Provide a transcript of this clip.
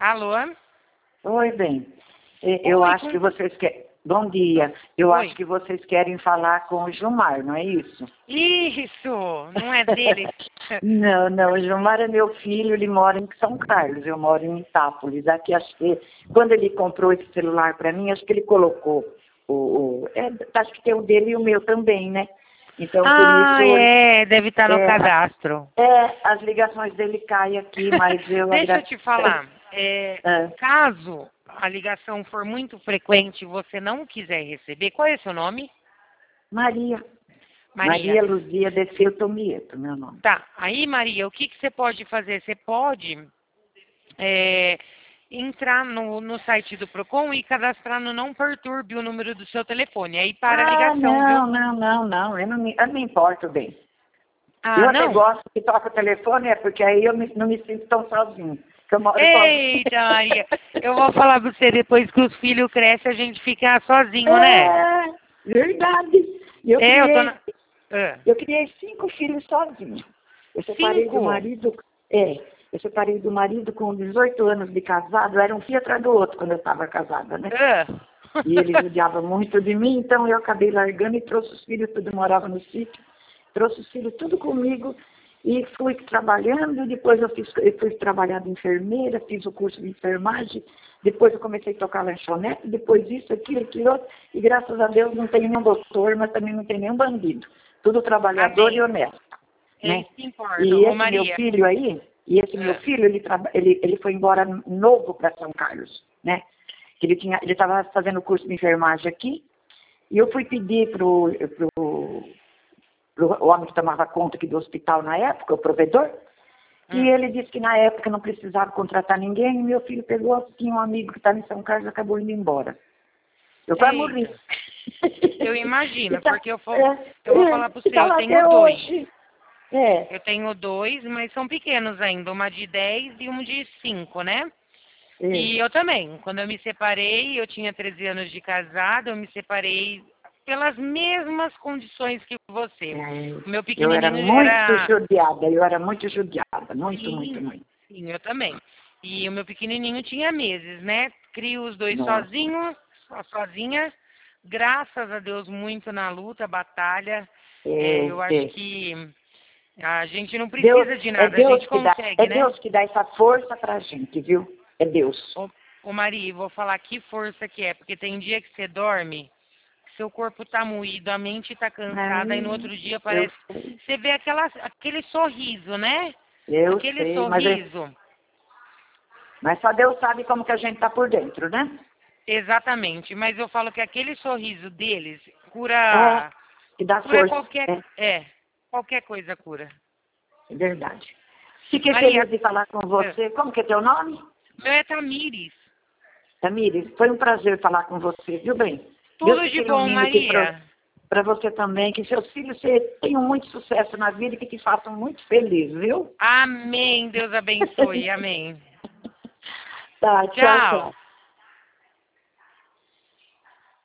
Alô? Oi, bem. Eu acho que vocês querem... Bom dia. Eu Oi. acho que vocês querem falar com o Gilmar, não é isso? Isso! Não é dele. Não, o Gilmar é meu filho, ele mora em São Carlos, eu moro em Itápolis. Aqui, acho que, quando ele comprou esse celular para mim, acho que ele colocou acho que tem o dele e o meu também, né? Então, por isso... Deve estar no cadastro. As ligações dele caem aqui, mas eu... Deixa eu te falar. Ah. Caso a ligação for muito frequente e você não quiser receber, qual é seu nome? Maria Maria. Luzia de Filton Mieto, meu nome. Tá. Aí, Maria, o que você pode fazer? Você pode entrar no site do PROCON e cadastrar no Não Perturbe o número do seu telefone. Aí para a ligação, viu? Não. Eu não me importo bem. Ah, eu até não? gosto que toca o telefone, porque aí eu não me sinto tão sozinho. Eu moro Eita, Maria, eu vou falar pra você, depois que os filhos crescem, a gente fica sozinho, né? Verdade. Eu criei 5 filhos sozinho. Eu separei do marido... Eu separei do marido com 18 anos de casado, era um filho atrás do outro quando eu estava casada, né? E ele judiava muito de mim, então eu acabei largando e trouxe os filhos, tudo morava no sítio, trouxe os filhos tudo comigo e fui trabalhando, depois eu fui trabalhar de enfermeira, fiz o curso de enfermagem, depois eu comecei a tocar lanchonete, depois isso, aquilo, outro, e graças a Deus não tem nenhum doutor, mas também não tem nenhum bandido, tudo trabalhador e honesto. Né? Isso que importa, E esse Maria. meu filho aí, meu filho, ele foi embora novo para São Carlos, né? Ele estava fazendo curso de enfermagem aqui, e eu fui pedir pro homem que tomava conta aqui do hospital na época, o provedor, e ele disse que na época não precisava contratar ninguém, e meu filho pegou, tinha um amigo que estava em São Carlos e acabou indo embora. Eu quase morri. Eu imagino, Então, porque eu vou falar para você, eu tenho 2. Eu tenho 2, mas são pequenos ainda, uma de 10 e uma de 5, né? E eu também, quando eu me separei, eu tinha 13 anos de casado, eu me separei pelas mesmas condições que você. O meu pequenininho eu era muito judiada, muito. Sim, eu também. E o meu pequenininho tinha meses, né? Crio os 2 sozinho, sozinha, graças a Deus muito na luta, batalha. Eu acho que a gente não precisa de nada, a gente consegue, né? É Deus que dá essa força pra gente, viu? É Deus. Ô Maria, vou falar que força que é, porque tem dia que você dorme, seu corpo tá moído, a mente tá cansada, e no outro dia parece... Você vê aquele sorriso, né? Aquele sorriso. Mas só Deus sabe como que a gente tá por dentro, né? Exatamente, mas eu falo que aquele sorriso deles cura... que dá cura força. Qualquer coisa cura. É verdade. Fiquei feliz de falar com você. Como que é teu nome? Meu é Tamires. Tamires, foi um prazer falar com você, viu bem? Tudo de bom, Maria. Para você também, que seus filhos tenham muito sucesso na vida e que te façam muito feliz, viu? Amém. Deus abençoe. Amém. Tá, tchau.